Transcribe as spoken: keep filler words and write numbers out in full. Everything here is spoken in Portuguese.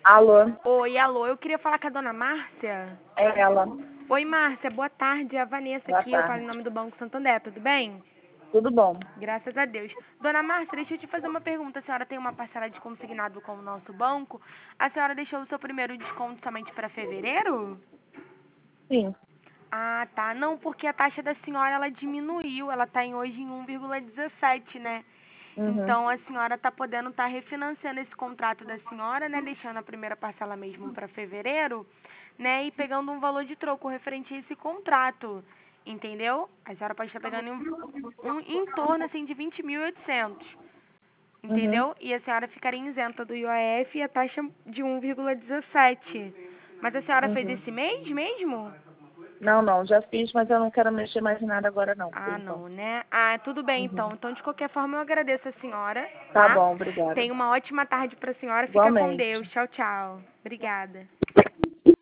Alô? Oi, alô, eu queria falar com a dona Márcia. É ela. Oi, Márcia, boa tarde. É a Vanessa Boa aqui, eu falo tarde. em nome do Banco Santander, tudo bem? Tudo bom? Graças a Deus. Dona Márcia, deixa eu te fazer uma pergunta. A senhora tem uma parcela de consignado com o nosso banco? A senhora deixou o seu primeiro desconto somente para fevereiro? Sim. Ah, tá. Não, porque a taxa da senhora, ela diminuiu. Ela está em hoje em um vírgula dezessete, né? Uhum. Então, a senhora está podendo estar refinanciando esse contrato da senhora, né? Deixando a primeira parcela mesmo para fevereiro, né? E pegando um valor de troco referente a esse contrato, entendeu? A senhora pode estar pegando um, um, em torno, assim, de vinte mil e oitocentos, Uhum. entendeu? E a senhora ficaria isenta do I O F e a taxa de um vírgula dezessete. Mas a senhora fez Uhum. esse mês mesmo? Não, não, já fiz, mas eu não quero mexer mais em nada agora não, por Ah, enquanto. não, né? Ah, tudo bem então. Uhum. Então, de qualquer forma, eu agradeço a senhora, Tá tá? bom, obrigada. Tenha uma ótima tarde para a senhora. Fica com Igualmente. Deus. Tchau, tchau. Obrigada.